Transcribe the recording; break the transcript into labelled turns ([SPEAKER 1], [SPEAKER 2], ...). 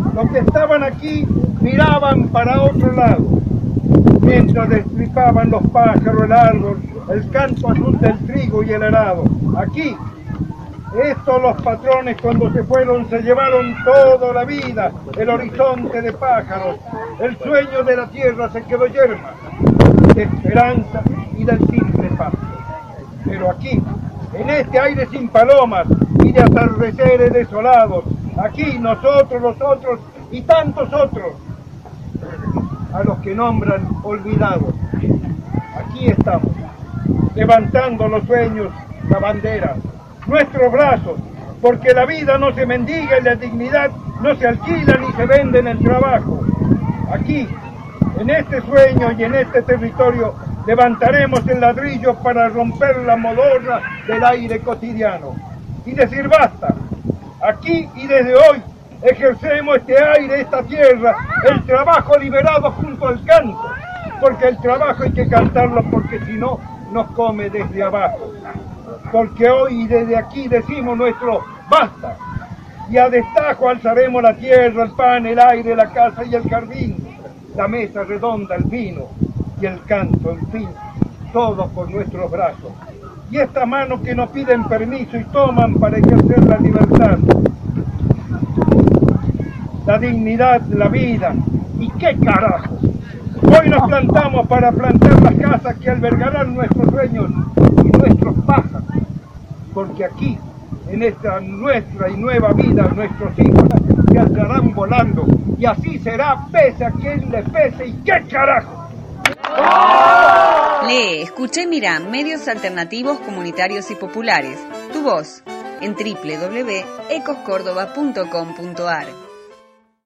[SPEAKER 1] Los que estaban aquí miraban para otro lado, mientras destripaban los pájaros, el árbol, el canto azul del trigo y el arado. Aquí, estos los patrones cuando se fueron se llevaron toda la vida, el horizonte de pájaros, el sueño de la tierra se quedó yerma, de esperanza y del simple pasto. Pero aquí, en este aire sin palomas y de atardeceres desolados, aquí nosotros, los otros y tantos otros, a los que nombran olvidados, aquí estamos, levantando los sueños, la bandera, nuestros brazos, porque la vida no se mendiga y la dignidad no se alquila ni se vende en el trabajo. Aquí, en este sueño y en este territorio, levantaremos el ladrillo para romper la modorra del aire cotidiano y decir basta. Aquí y desde hoy ejercemos este aire, esta tierra, el trabajo liberado junto al canto, porque el trabajo hay que cantarlo porque si no nos come desde abajo. Porque hoy y desde aquí decimos nuestro basta y a destajo alzaremos la tierra, el pan, el aire, la casa y el jardín, la mesa redonda, el vino y el canto, en fin, todo por nuestros brazos. Y estas manos que nos piden permiso y toman para ejercer la libertad, la dignidad, la vida. ¿Y qué carajo? Hoy nos plantamos para plantar las casas que albergarán nuestros sueños y nuestros pájaros. Porque aquí, en esta nuestra y nueva vida, nuestros hijos se alzarán volando. Y así será, pese a quien le pese. ¿Y qué carajo?
[SPEAKER 2] Lee, escucha y mira medios alternativos, comunitarios y populares. Tu voz en www.ecoscordoba.com.ar.